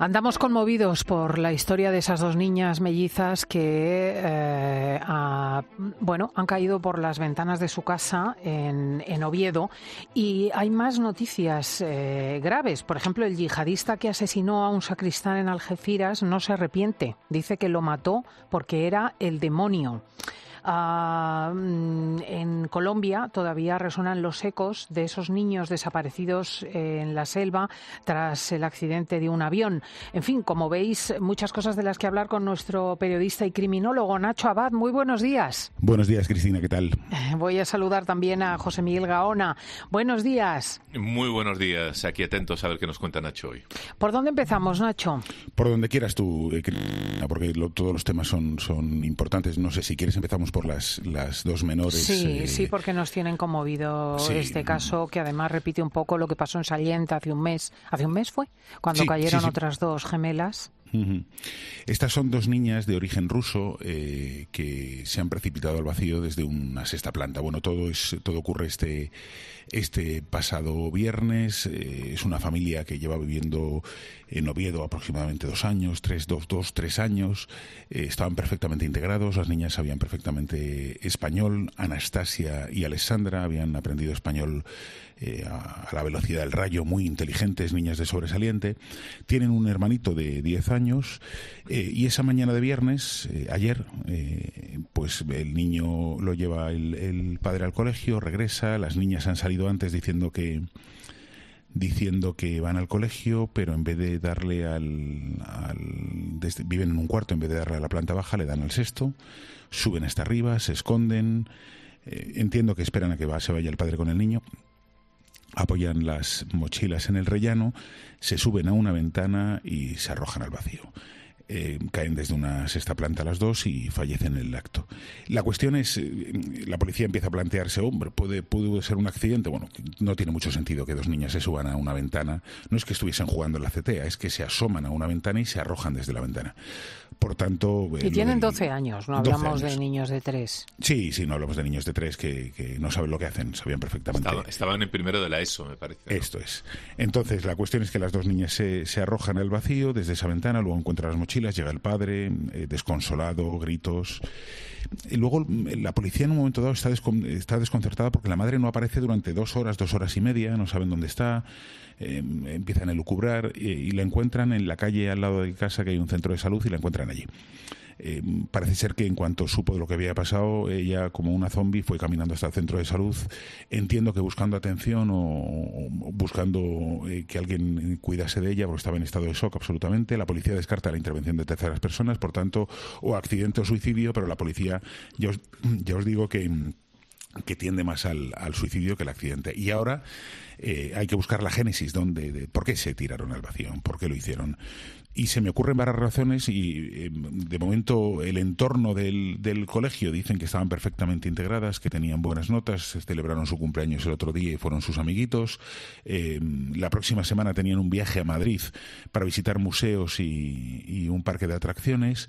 Andamos conmovidos por la historia de esas dos niñas mellizas que han caído por las ventanas de su casa en Oviedo, y hay más noticias graves. Por ejemplo, el yihadista que asesinó a un sacristán en Algeciras no se arrepiente. Dice que lo mató porque era el demonio. En Colombia todavía resuenan los ecos de esos niños desaparecidos en la selva tras el accidente de un avión. En fin, como veis, muchas cosas de las que hablar con nuestro periodista y criminólogo Nacho Abad. Muy buenos días. Buenos días, Cristina, ¿qué tal? Voy a saludar también a José Miguel Gaona. Buenos días. Muy buenos días. Aquí atentos a ver qué nos cuenta Nacho hoy. ¿Por dónde empezamos, Nacho? Por donde quieras tú, Cristina, porque todos los temas son importantes. No sé si quieres empezamos por las dos menores. Sí, porque nos tienen conmovido este caso, que además repite un poco lo que pasó en Sallent hace un mes. ¿Hace un mes fue? Cuando cayeron otras dos gemelas. Estas son dos niñas de origen ruso que se han precipitado al vacío desde una sexta planta. Bueno, todo ocurre este pasado viernes. Es una familia que lleva viviendo en Oviedo aproximadamente 2 años, 3 años. Estaban perfectamente integrados, las niñas sabían perfectamente español. Anastasia y Alessandra habían aprendido español a la velocidad del rayo, muy inteligentes, niñas de sobresaliente. Tienen un hermanito de 10 años y esa mañana de viernes, ayer, pues el niño lo lleva el padre al colegio, regresa, las niñas han salido antes diciendo que van al colegio, pero en vez de darle viven en un cuarto, en vez de darle a la planta baja, le dan al sexto, suben hasta arriba, se esconden, entiendo que esperan a que se vaya el padre con el niño, apoyan las mochilas en el rellano, se suben a una ventana y se arrojan al vacío. Caen desde una sexta planta a las dos y fallecen en el acto. La cuestión es, la policía empieza a plantearse, ¿pudo ser un accidente? Bueno, no tiene mucho sentido que dos niñas se suban a una ventana. No es que estuviesen jugando en la azotea, es que se asoman a una ventana y se arrojan desde la ventana. Por tanto... Y tienen 12 años, no hablamos de niños de 3. Sí, no hablamos de niños de 3 que no saben lo que hacen, sabían perfectamente. Estaban en primero de la ESO, me parece, ¿no? Esto es. Entonces, la cuestión es que las dos niñas se arrojan al vacío desde esa ventana, luego encuentran las mochilas, llega el padre, desconsolado, gritos. Y luego la policía en un momento dado está desconcertada porque la madre no aparece durante 2 horas y media, no saben dónde está. Empiezan a elucubrar y la encuentran en la calle al lado de casa, que hay un centro de salud, y la encuentran allí. Parece ser que en cuanto supo de lo que había pasado, ella, como una zombie, fue caminando hasta el centro de salud. Entiendo que buscando atención o buscando que alguien cuidase de ella, porque estaba en estado de shock absolutamente. La policía descarta la intervención de terceras personas, por tanto, o accidente o suicidio, pero la policía, ya os digo que tiende más al suicidio que al accidente. Y ahora hay que buscar la génesis de por qué se tiraron al vacío, por qué lo hicieron. Y se me ocurren varias razones y de momento el entorno del colegio dicen que estaban perfectamente integradas, que tenían buenas notas, celebraron su cumpleaños el otro día y fueron sus amiguitos. La próxima semana tenían un viaje a Madrid para visitar museos y un parque de atracciones.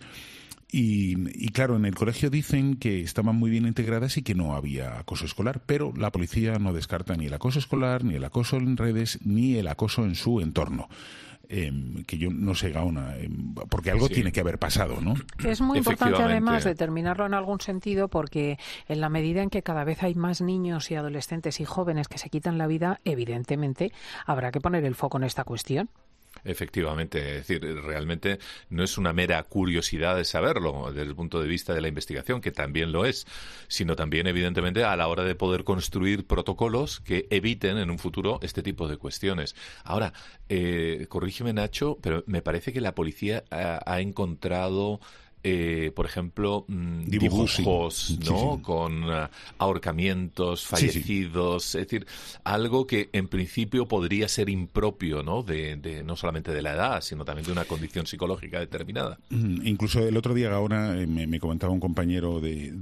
Y claro, en el colegio dicen que estaban muy bien integradas y que no había acoso escolar, pero la policía no descarta ni el acoso escolar, ni el acoso en redes, ni el acoso en su entorno. Que yo no sé, Gaona, porque algo tiene que haber pasado, ¿no? Es muy importante además determinarlo en algún sentido, porque en la medida en que cada vez hay más niños y adolescentes y jóvenes que se quitan la vida, evidentemente habrá que poner el foco en esta cuestión. Efectivamente, es decir, realmente no es una mera curiosidad de saberlo desde el punto de vista de la investigación, que también lo es, sino también, evidentemente, a la hora de poder construir protocolos que eviten en un futuro este tipo de cuestiones. Ahora, corrígeme, Nacho, pero me parece que la policía ha encontrado... por ejemplo, dibujos, ¿no? Sí. Con ahorcamientos, fallecidos, es decir, algo que en principio podría ser impropio, ¿no? De no solamente de la edad, sino también de una condición psicológica determinada. Incluso el otro día, Gaona, me comentaba un compañero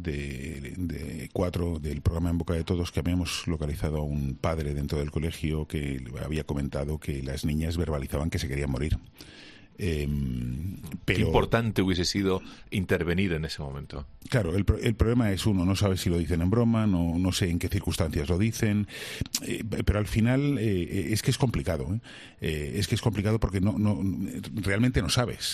de 4 del programa En Boca de Todos que habíamos localizado a un padre dentro del colegio que había comentado que las niñas verbalizaban que se querían morir. Qué importante hubiese sido intervenir en ese momento. Claro, el problema es uno, no sabe si lo dicen en broma, no sé en qué circunstancias lo dicen, pero al final es que es complicado, es que es complicado porque realmente no sabes.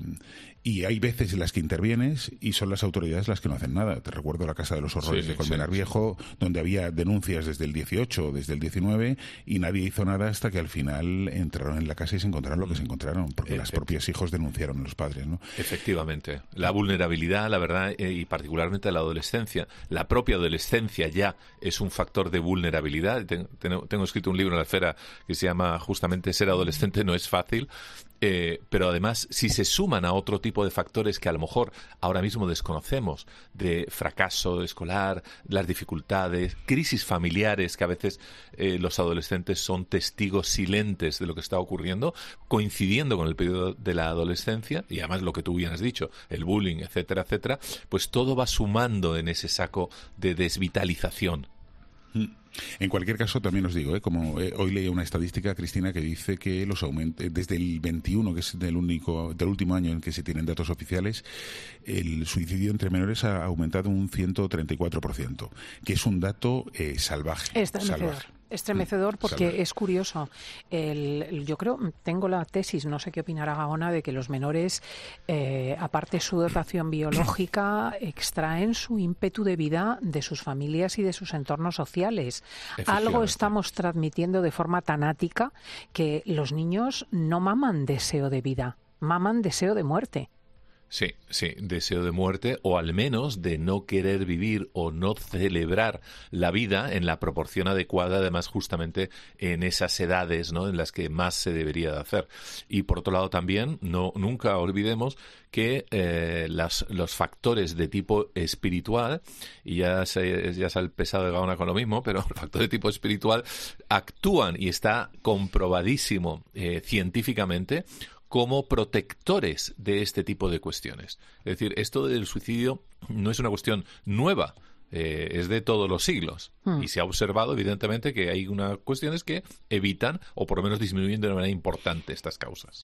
Y hay veces en las que intervienes y son las autoridades las que no hacen nada. Te recuerdo la Casa de los Horrores de Colmenar Viejo, donde había denuncias desde el 18, desde el 19, y nadie hizo nada hasta que al final entraron en la casa y se encontraron lo que se encontraron, porque los propios hijos denunciaron a los padres, ¿no? Efectivamente. La vulnerabilidad, la verdad, y particularmente la adolescencia, la propia adolescencia ya es un factor de vulnerabilidad. Tengo escrito un libro en la Esfera que se llama justamente Ser adolescente no es fácil. Pero además, si se suman a otro tipo de factores que a lo mejor ahora mismo desconocemos, de fracaso escolar, las dificultades, crisis familiares, que a veces los adolescentes son testigos silentes de lo que está ocurriendo, coincidiendo con el periodo de la adolescencia, y además lo que tú bien has dicho, el bullying, etcétera, etcétera, pues todo va sumando en ese saco de desvitalización. En cualquier caso, también os digo, como hoy leí una estadística, Cristina, que dice que los aumentos desde el 21, que es del último año en que se tienen datos oficiales, el suicidio entre menores ha aumentado un 134%, que es un dato salvaje. Estremecedor porque es curioso. Yo creo, tengo la tesis, no sé qué opinará Gaona, de que los menores, aparte su dotación biológica, extraen su ímpetu de vida de sus familias y de sus entornos sociales. Algo estamos transmitiendo de forma tan ática que los niños no maman deseo de vida, maman deseo de muerte. Sí, deseo de muerte, o al menos de no querer vivir o no celebrar la vida en la proporción adecuada, además justamente en esas edades, ¿no?, en las que más se debería de hacer. Y por otro lado también, nunca olvidemos que los factores de tipo espiritual, y ya sale el pesado de Gaona con lo mismo, pero los factores de tipo espiritual actúan, y está comprobadísimo científicamente, como protectores de este tipo de cuestiones. Es decir, esto del suicidio no es una cuestión nueva, es de todos los siglos. Y se ha observado, evidentemente, que hay unas cuestiones que evitan o por lo menos disminuyen de una manera importante estas causas.